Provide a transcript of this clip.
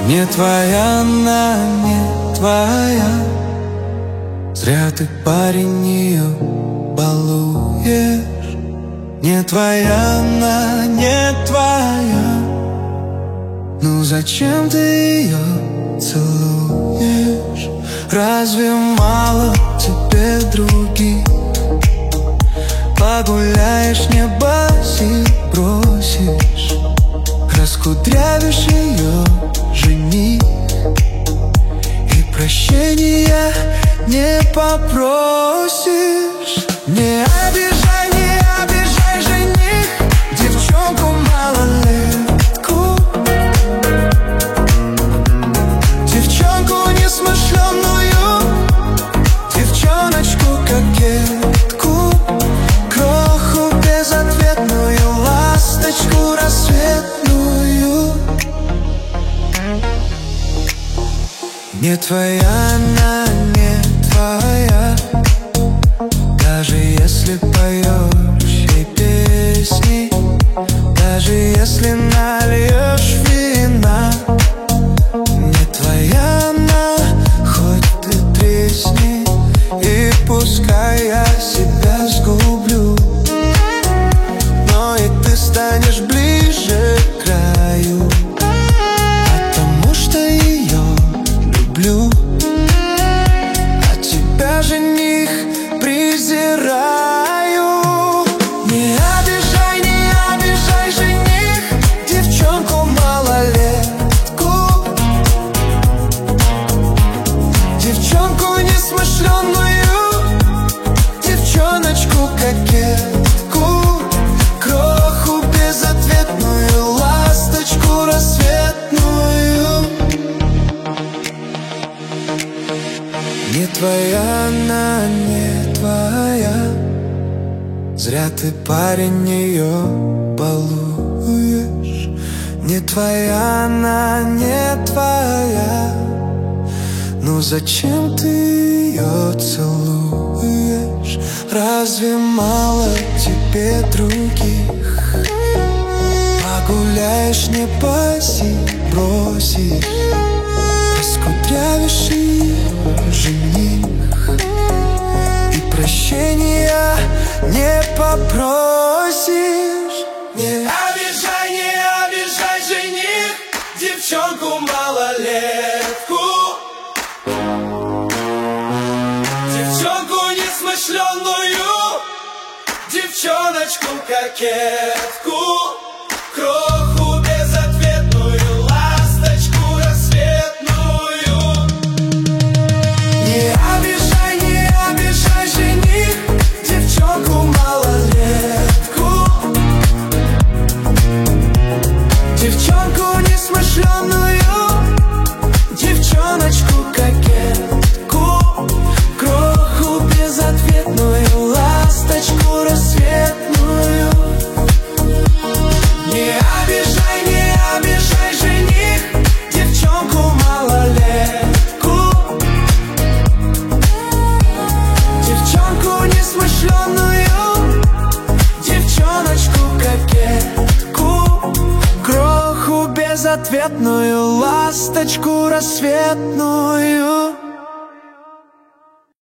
Не твоя она, не твоя. Зря ты, парень, ее балуешь. Не твоя она, не твоя. Ну зачем ты ее целуешь? Разве мало тебе других? Погуляешь, небо сил бросишь, раскудрявишь ее жених, и прощения не попросишь. Не обижай, не обижай жених девчонку малолетку, девчонку несмышленную, девчоночку кокетку, кроху безответную, ласточку рассветную. Не твоя она, не твоя. Даже если поешь ей песни, даже если нальешь вина, не твоя она, хоть ты тресни, и пускай я себя сгублю, но и ты станешь ближе к краю, потому что ее люблю. А тебя, жених, презираю. Не обижай, не обижай жених девчонку малолетку, девчонку несмышленную, девчоночку кокетку, кроху безответную, ласточку рассветную. Не твоя она, не твоя. Зря ты, парень, ее балуешь. Не твоя она, не твоя. Ну зачем ты ее целуешь? Разве мало тебе других? Погуляешь, не паси, бросишь, раскудрявишь ее жених, и прощения не попросишь. Не обижай, жених девчонку малолетку, девчонку несмышленную, девчоночку кокетку, кроху безответную, ласточку рассветную. Не обижай, жених девчонку малолетку, девчонку несмышленную, девчоночку кокетку, кроху безответную, ласточку рассветную. Не обижай, жених девчонку малолетку, девчонку несмышленную, девчоночку кокетку, кроху безответную, ласточку рассветную.